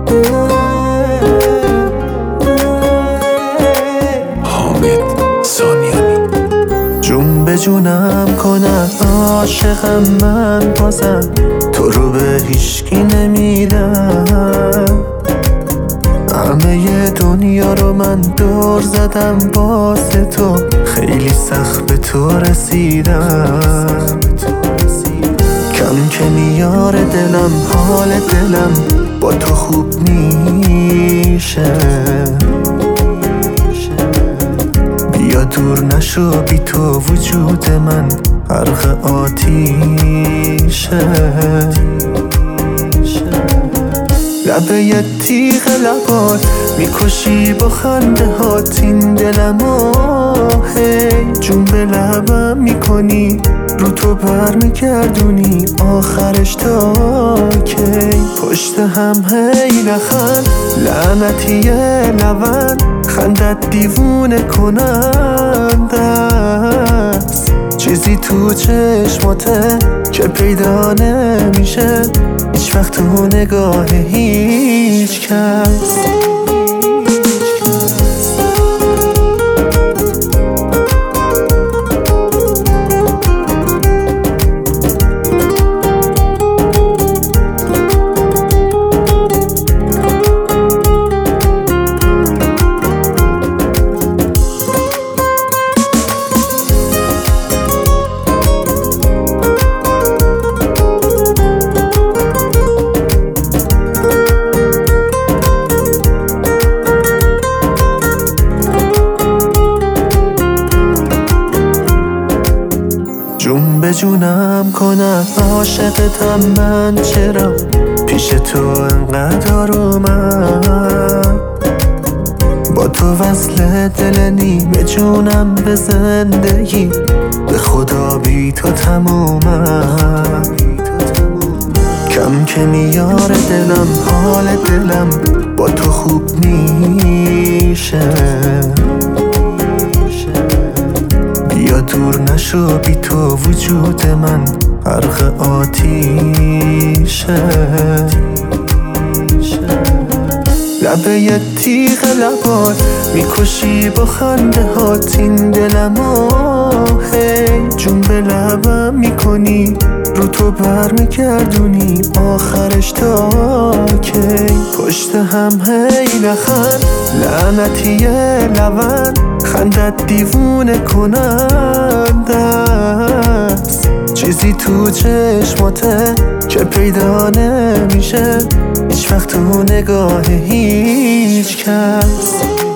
حامد سانیانی. جون به جونم کنم عاشقم من بازم، تو رو به هیچکی نمیدم. همه دنیا رو من دور زدم واسه تو، خیلی سخت به تو رسیدم. کم که میار دلم حال دلم با تو خوب میشه. بیا دور نشو بی تو وجود من غرق آتیشه. لبه یه تیغ لبات میکشی با خنده هات این دلمو. هی جون به لبم میکنی رو تو بر میگردونی آخرش تا کی؟ پشت هم هی نخند لعنتی لبن، خندت دیوونه کننده است. چیزی تو چشماته که پیدا نمیشه هیچ وقت تو نگاه هیچ کس. جون به جونم کنم عاشقتم من، چرا پیش تو انقدر آرومم. با تو وصل دل نیمه جونم به زندگی، به خدا بی تو تمومم. کم که میار دلم حال دلم با تو خوب میشه. بیا دور نشو بی تو وجود من غرق آتیشه. لبه یه تیغ لبات میکشی با خنده هات این دلمو. هی جون به لبم میکنی رو تو بر میگردونی آخرش تا کی؟ پشت هم هی نخند لعنتی لبن، خندت دیوونه کننده است. چیزی تو چشماته که پیدا نمیشه هیچ وقت تو نگاه هیچ کس.